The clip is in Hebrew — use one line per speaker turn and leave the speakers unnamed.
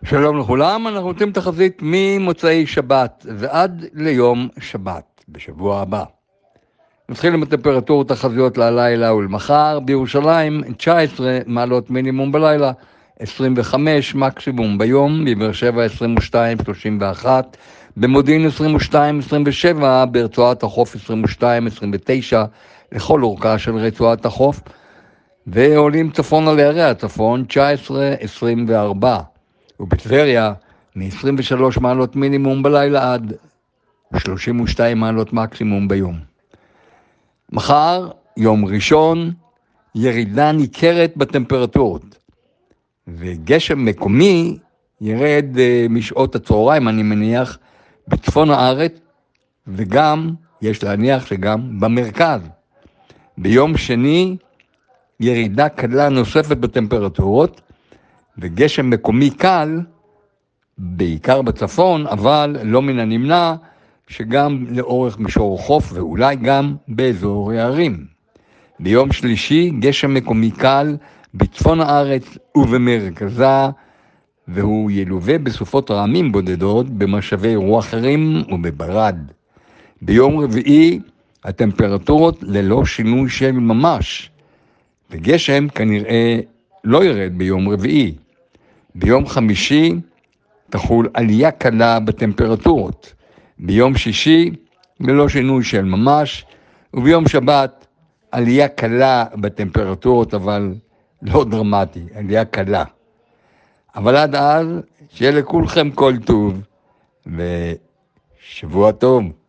שלום לכולם, אנחנו רוצים תחזית ממוצאי שבת ועד ליום שבת בשבוע הבא. נתחיל עם הטמפרטורות תחזיות ללילה ולמחר. בירושלים 19 מעלות מינימום בלילה, 25 מקסימום ביום, בבאר שבע 22, 31, במודיעין 22, 27, ברצועת החוף 22, 29, לכל אורכה של רצועת החוף, ועולים צפונה לערי הצפון 19, 24. ובטבריה מ-23 מעלות מינימום בלילה עד 32 מעלות מקסימום ביום. מחר, יום ראשון, ירידה ניכרת בטמפרטורות, וגשם מקומי ירד משעות הצהריים, אני מניח, בצפון הארץ, וגם, יש להניח שגם במרכז. ביום שני, ירידה קלה נוספת בטמפרטורות, וגשם מקומי קל, בעיקר בצפון, אבל לא מן הנמנע שגם לאורך מישור חוף ואולי גם באזור הערים. ביום שלישי גשם מקומי קל בצפון הארץ ובמרכזה, והוא ילווה בסופות רעמים בודדות במשאבי רוח ערים ובברד. ביום רביעי הטמפרטורות ללא שינוי של ממש, וגשם כנראה לא ירד ביום רביעי. ביום חמישי תחול עלייה קלה בטמפרטורות. ביום שישי ללא שינוי של ממש, וביום שבת עלייה קלה בטמפרטורות, אבל לא דרמטי, עלייה קלה. אבל עד אז שיהיה לכולכם כל טוב ושבוע טוב.